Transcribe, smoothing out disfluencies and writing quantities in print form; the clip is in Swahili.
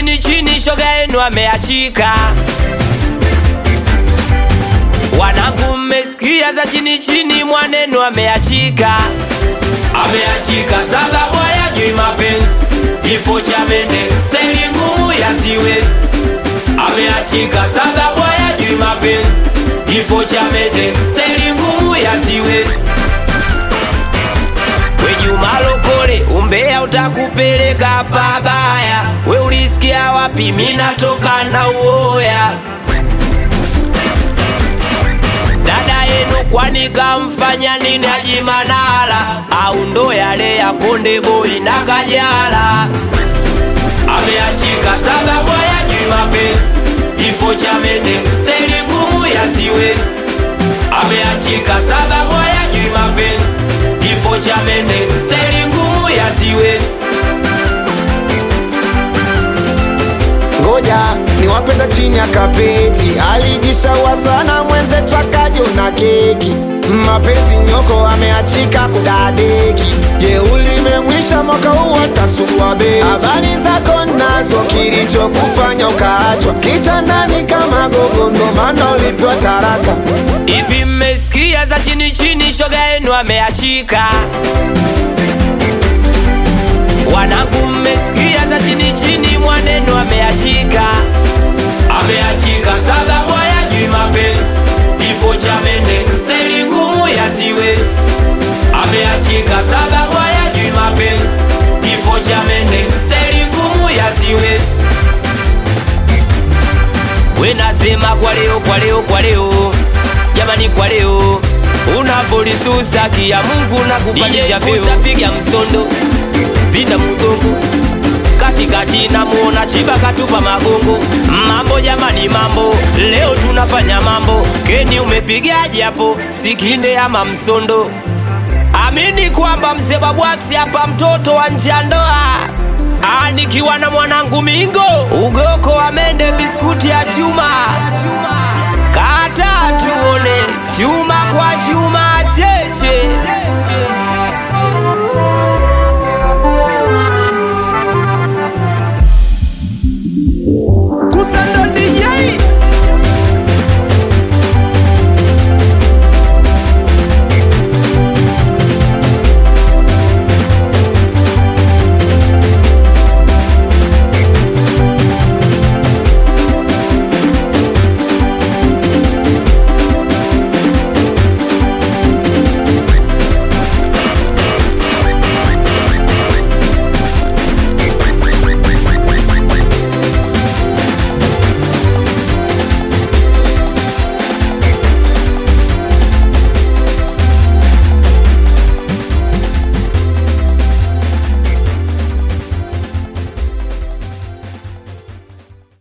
chini chini shoga yenu ameachika. Wanangu mmesikia za chini chini mwanenu ameachika. Ameachika sababu hayajui mapenzi, kifo cha mende staili ngumu ya siwezi. Ameachika sababu hayajui mapenzi, kifo cha mende staili ngumu ya siwezi. We Juma Lokole umbea utakupeleka pabaya. We ulisikia wapi mimi natoka na uoya? Dada yenu kwani kamfanya nini Haji Manara? Au ndo yale ya Konde Boy na Kajala? Ameachika sababu hayajui mapenzi, kifo cha mende staili ngumu ya siwezi. Ameachika sababu hayajui mapenzi, kifo cha mende staili ngumu ya siwezi. Ngoja niwapenda chini ya kapeti, alijishaua sana mwenzetu akajona keki. Mapenzi nyoko ameachika kudadeki, jeuli imemwisha mwaka huu atasugua beti. Habari zako nazo kilicho kufanya ukaachwa kitandani kama gogo, ndo maana ulipewa taraka. Hivi mmesikia za chini chini shoga yenu ameachika? Wanangu mmesikia za chini chini mwanenu ameachika. Ameachika sababu hayajui mapenzi, kifo cha mende staili ngumu ya siwezi. Ameachika sababu hayajui mapenzi, kifo cha mende staili ngumu ya siwezi. We nasema kwa leo, kwa leo, kwa leo, jamani kwa leo, unavolisusa kia Mungu na kupandisha vyo. Piga msondo, pinda mgongo, katikati na muona Chiba katupa magongo. Mambo jamani mambo, leo tunafanya mambo. Keni umepigaje hapo, Sikinde ama Msondo? Amini kwamba mzee Babwax hapa mtoto wa njandoa. Nikiwa na mwanangu Mingo, ugoko wa mende biskuti ya chuma. Kata tuone chuma kwa chuma cheche.